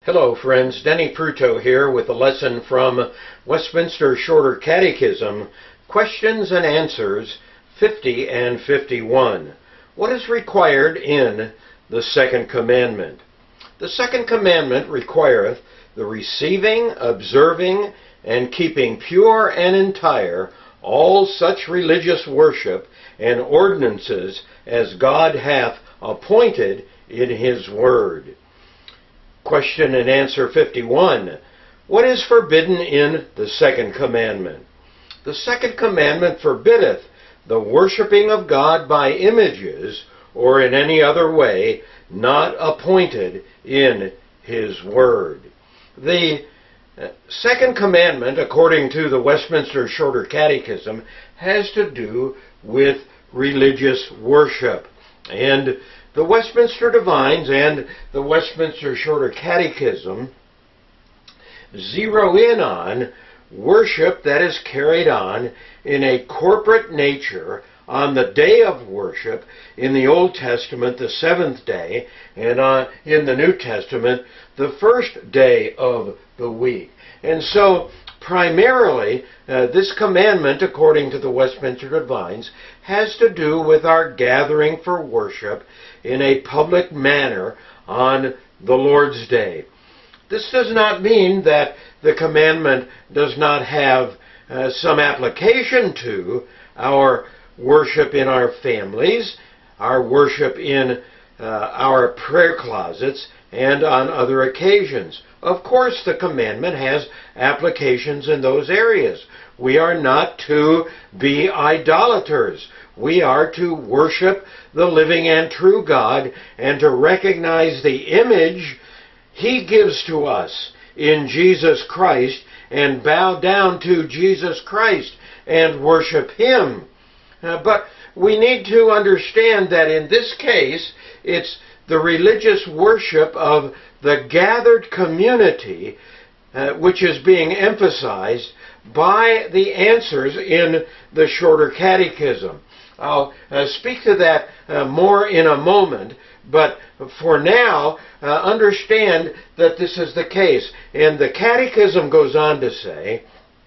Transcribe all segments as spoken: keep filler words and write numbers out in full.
Hello friends, Denny Pruto here with a lesson from Westminster Shorter Catechism, Questions and Answers fifty and fifty-one. What is required in the Second Commandment? The Second Commandment requireth the receiving, observing, and keeping pure and entire all such religious worship and ordinances as God hath appointed in His Word. Question and answer fifty-one. What is forbidden in the Second Commandment? The Second Commandment forbiddeth the worshiping of God by images or in any other way not appointed in His Word. The Second Commandment, according to the Westminster Shorter Catechism, has to do with religious worship. And the Westminster Divines and the Westminster Shorter Catechism zero in on worship that is carried on in a corporate nature on the day of worship, in the Old Testament, the seventh day, and uh, in the New Testament, the first day of the week. And so, primarily, uh, this commandment, according to the Westminster Divines, has to do with our gathering for worship in a public manner on the Lord's Day. This does not mean that the commandment does not have uh, some application to our worship in our families, our worship in uh, our prayer closets, and on other occasions. Of course, the commandment has applications in those areas. We are not to be idolaters. We are to worship the living and true God and to recognize the image He gives to us in Jesus Christ and bow down to Jesus Christ and worship Him. Uh, but we need to understand that in this case, it's the religious worship of the gathered community uh, which is being emphasized by the answers in the Shorter Catechism. I'll uh, speak to that uh, more in a moment, but for now, uh, understand that this is the case. And the Catechism goes on to say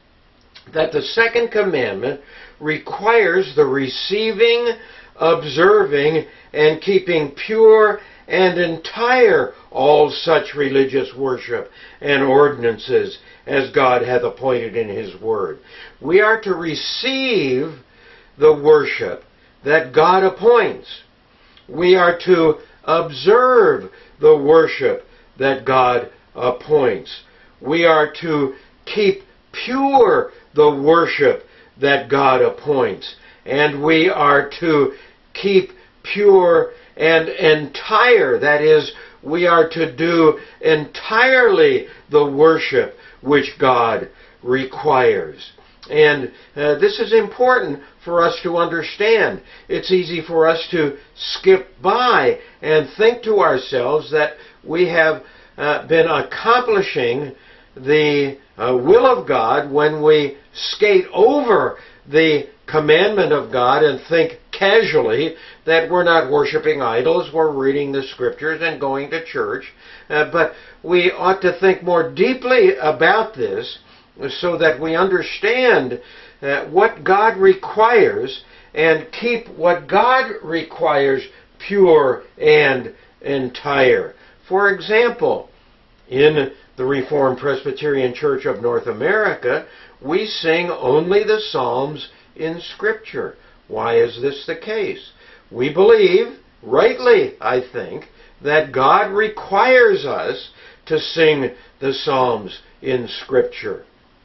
that the Second Commandment requires the receiving, observing, and keeping pure and entire all such religious worship and ordinances as God hath appointed in His Word. We are to receive the worship that God appoints. We are to observe the worship that God appoints. We are to keep pure the worship that God appoints. And we are to keep pure and entire, that is, we are to do entirely the worship which God requires. And uh, this is important for us to understand. It's easy for us to skip by and think to ourselves that we have uh, been accomplishing the uh, will of God when we skate over the commandment of God and think casually that we're not worshiping idols, we're reading the Scriptures and going to church. Uh, but we ought to think more deeply about this so that we understand uh, what God requires and keep what God requires pure and entire. For example, in the Reformed Presbyterian Church of North America, we sing only the Psalms in Scripture. Why is this the case? We believe, rightly I think, that God requires us to sing the Psalms in Scripture.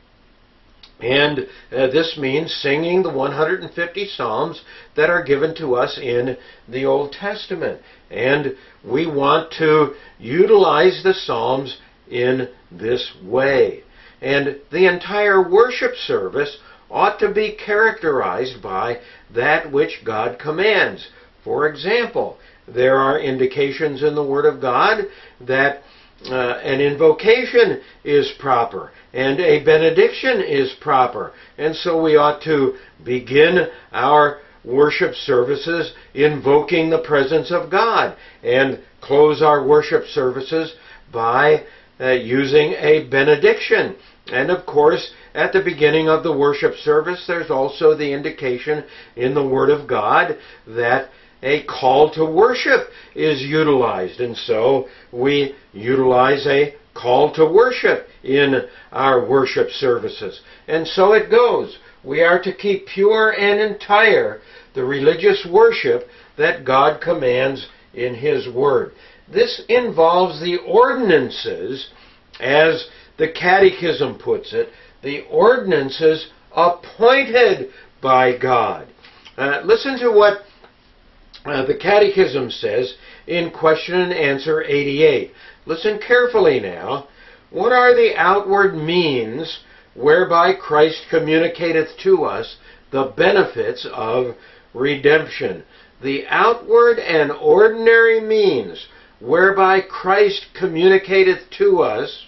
And uh, this means singing the one hundred fifty Psalms that are given to us in the Old Testament. And we want to utilize the Psalms in this way. And the entire worship service ought to be characterized by that which God commands. For example, there are indications in the Word of God that uh, an invocation is proper and a benediction is proper. And so we ought to begin our worship services invoking the presence of God and close our worship services by uh, using a benediction. And of course, at the beginning of the worship service, there's also the indication in the Word of God that a call to worship is utilized. And so we utilize a call to worship in our worship services. And so it goes. We are to keep pure and entire the religious worship that God commands in His Word. This involves the ordinances, as the Catechism puts it, the ordinances appointed by God. Uh, listen to what uh, the Catechism says in question and answer eighty-eight. Listen carefully now. What are the outward means whereby Christ communicateth to us the benefits of redemption? The outward and ordinary means whereby Christ communicateth to us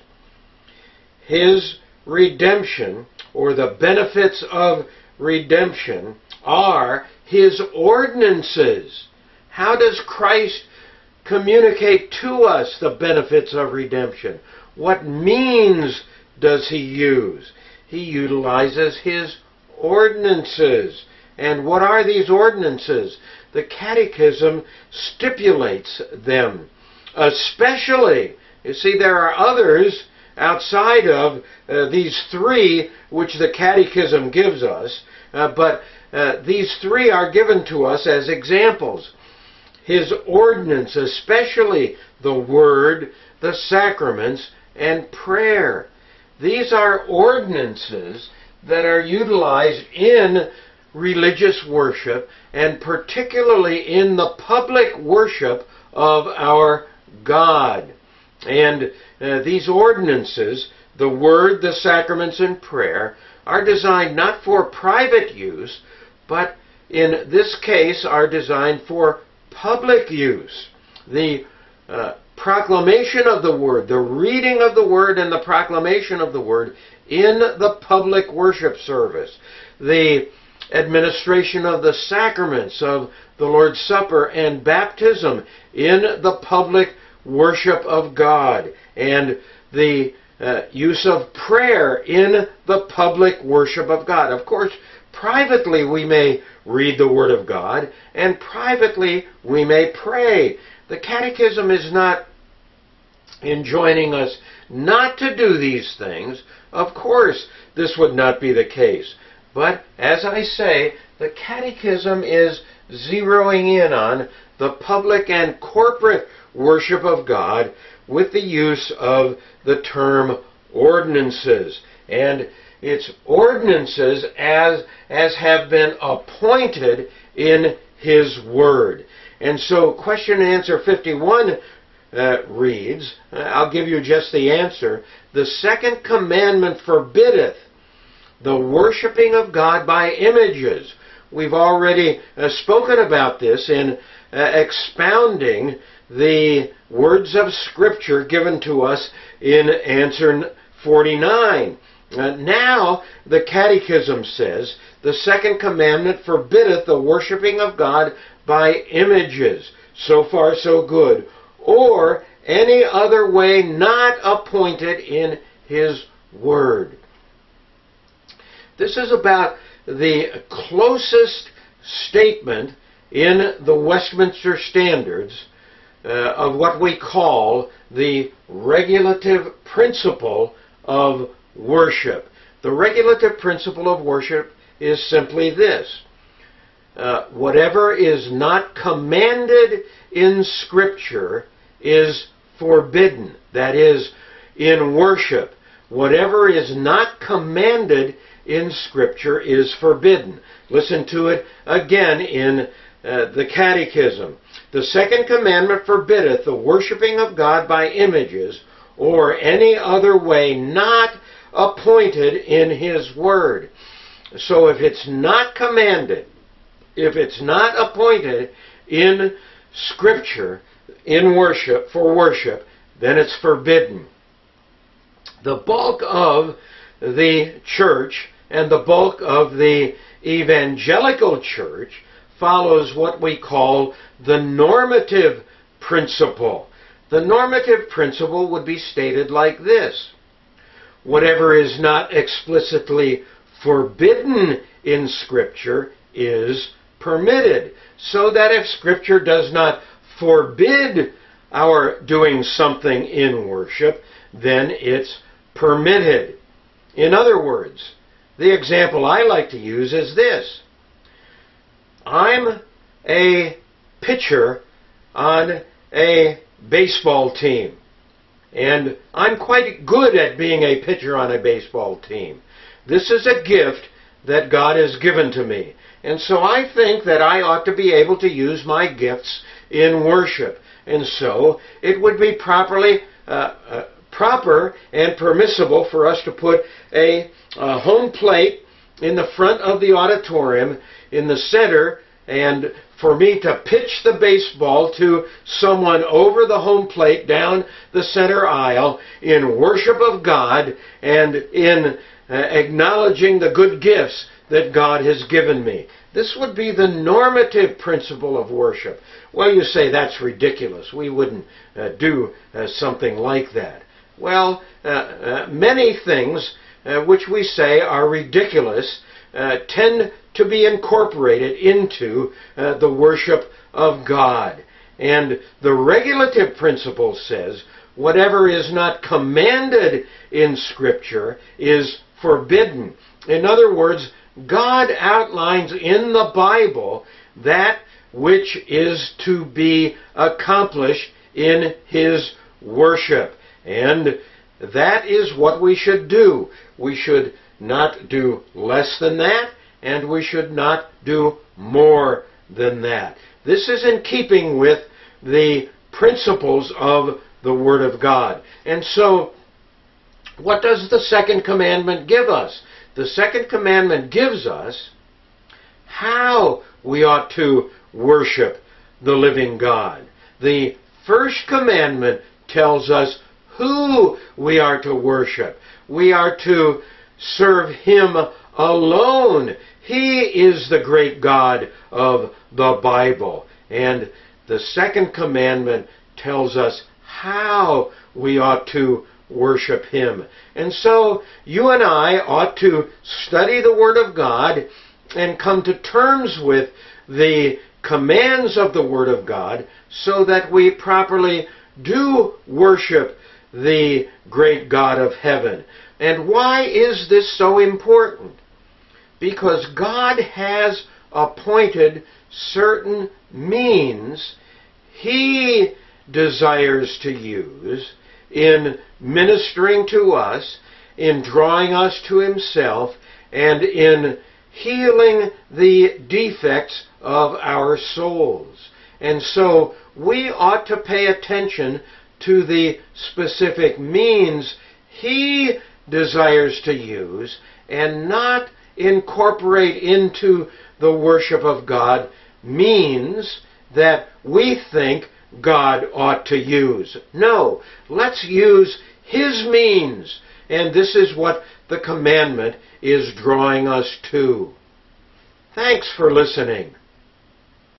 His redemption, or the benefits of redemption, are His ordinances. How does Christ communicate to us the benefits of redemption? What means does He use? He utilizes His ordinances. And what are these ordinances? The Catechism stipulates them. Especially, you see, there are others outside of uh, these three which the Catechism gives us, uh, but uh, these three are given to us as examples. His ordinance, especially the Word, the sacraments, and prayer. These are ordinances that are utilized in religious worship, and particularly in the public worship of our God. And uh, these ordinances, the Word, the sacraments, and prayer, are designed not for private use, but in this case are designed for public use. The uh, proclamation of the Word, the reading of the Word, and the proclamation of the Word in the public worship service. The administration of the sacraments of the Lord's Supper and baptism in the public worship of God, and the uh, use of prayer in the public worship of God. Of course, privately we may read the Word of God, and privately we may pray. The Catechism is not enjoining us not to do these things. Of course, this would not be the case. But, as I say, the Catechism is zeroing in on the public and corporate worship of God with the use of the term ordinances. And it's ordinances as, as have been appointed in His Word. And so question and answer fifty-one uh, reads, uh, I'll give you just the answer, the second commandment forbiddeth the worshiping of God by images. We've already uh, spoken about this in uh, expounding the words of Scripture given to us in answer forty-nine. Uh, now, the Catechism says, the second commandment forbiddeth the worshiping of God by images. So far, so good. Or any other way not appointed in His Word. This is about the closest statement in the Westminster Standards uh, of what we call the regulative principle of worship. The regulative principle of worship is simply this. Uh, whatever is not commanded in Scripture is forbidden. That is, in worship, whatever is not commanded in Scripture is forbidden. Listen to it again in uh, the Catechism. The second commandment forbiddeth the worshiping of God by images or any other way not appointed in His Word. So if it's not commanded, if it's not appointed in Scripture, in worship, for worship, then it's forbidden. The bulk of the church and the bulk of the evangelical church follows what we call the normative principle. the normative principle would be stated like this: whatever is not explicitly forbidden in Scripture is permitted. So that if Scripture does not forbid our doing something in worship, then it's permitted. In other words, the example I like to use is this. I'm a pitcher on a baseball team, and I'm quite good at being a pitcher on a baseball team. This is a gift that God has given to me, and so I think that I ought to be able to use my gifts in worship, and so it would be properly uh, uh, proper and permissible for us to put a, a home plate in the front of the auditorium in the center, and for me to pitch the baseball to someone over the home plate down the center aisle in worship of God and in uh, acknowledging the good gifts that God has given me. This would be the normative principle of worship. Well, you say that's ridiculous. We wouldn't uh, do uh, something like that. Well, uh, uh, many things uh, which we say are ridiculous uh, tend to be incorporated into uh, the worship of God. And the regulative principle says whatever is not commanded in Scripture is forbidden. In other words, God outlines in the Bible that which is to be accomplished in His worship. And that is what we should do. We should not do less than that, and we should not do more than that. This is in keeping with the principles of the Word of God. And so, what does the second commandment give us? The second commandment gives us how we ought to worship the living God. The first commandment tells us who we are to worship. We are to serve Him alone. He is the great God of the Bible. And the second commandment tells us how we ought to worship Him. And so you and I ought to study the Word of God and come to terms with the commands of the Word of God so that we properly do worship the great God of heaven. And why is this so important? Because God has appointed certain means He desires to use in ministering to us, in drawing us to Himself, and in healing the defects of our souls. And so we ought to pay attention to the specific means He desires to use and not incorporate into the worship of God means that we think God ought to use. No, let's use His means. And this is what the commandment is drawing us to. Thanks for listening.